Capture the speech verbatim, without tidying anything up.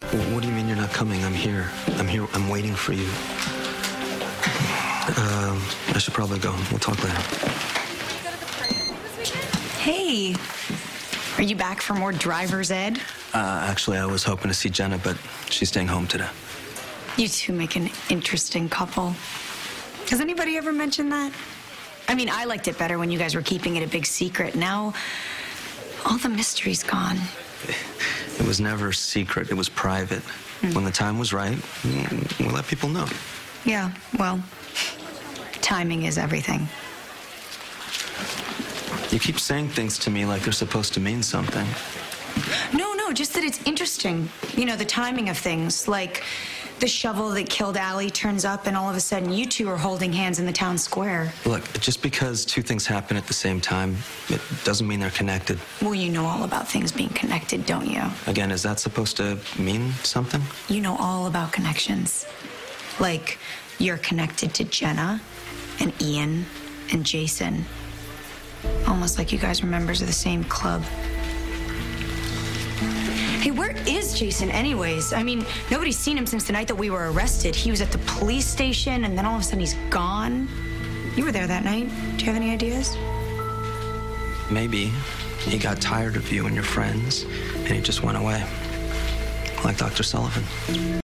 What do you mean you're not coming? I'm here. I'm here. I'm waiting for you. Um, I should probably go. We'll talk later. Hey, are you back for more driver's ed? Uh, actually, I was hoping to see Jenna, but she's staying home today. You two make an interesting couple. Has anybody ever mentioned that? I mean, I liked it better when you guys were keeping it a big secret. Now, all the mystery's gone. It was never secret. It was private. Mm. When the time was right, we'll let people know. Yeah, well, timing is everything. You keep saying things to me like they're supposed to mean something. No, no, just that it's interesting. You know, the timing of things. Like the shovel that killed Allie turns up and all of a sudden you two are holding hands in the town square. Look, just because two things happen at the same time, it doesn't mean they're connected. Well, you know all about things being connected, don't you? Again, is that supposed to mean something? You know all about connections. Like, you're connected to Jenna and Ian and Jason. Almost like you guys were members of the same club. Hey, where is Jason anyways? I mean, nobody's seen him since the night that we were arrested. He was at the police station, and then all of a sudden he's gone. You were there that night. Do you have any ideas? Maybe he got tired of you and your friends, and he just went away. Like Doctor Sullivan.